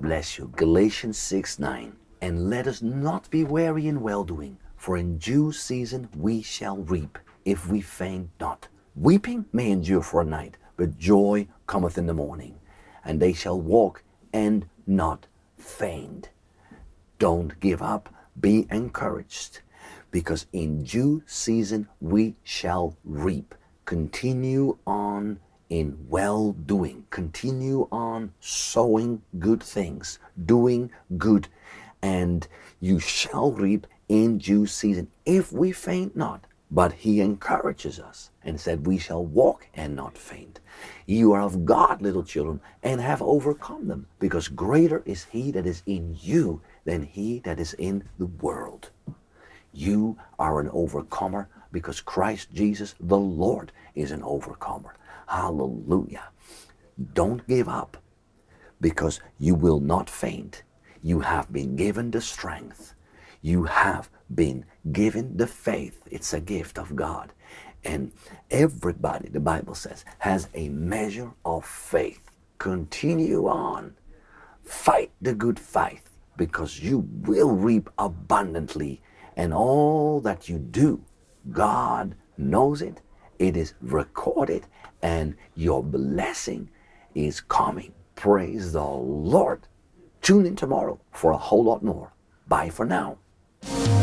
bless you. Galatians 6:9. And let us not be weary in well-doing, for in due season we shall reap, if we faint not. Weeping may endure for a night, but joy cometh in the morning. And they shall walk and not faint. Don't give up. Be encouraged, because in due season we shall reap. Continue on in well-doing. Continue on sowing good things, doing good, and you shall reap in due season, if we faint not. But he encourages us and said, we shall walk and not faint. You are of God, little children, and have overcome them, because greater is he that is in you than he that is in the world. You are an overcomer because Christ Jesus, the Lord, is an overcomer. Hallelujah. Don't give up, because you will not faint. You have been given the strength. You have been given the faith. It's a gift of God. And everybody, the Bible says, has a measure of faith. Continue on. Fight the good fight, because you will reap abundantly. And all that you do, God knows it. It is recorded, and your blessing is coming. Praise the Lord. Tune in tomorrow for a whole lot more. Bye for now.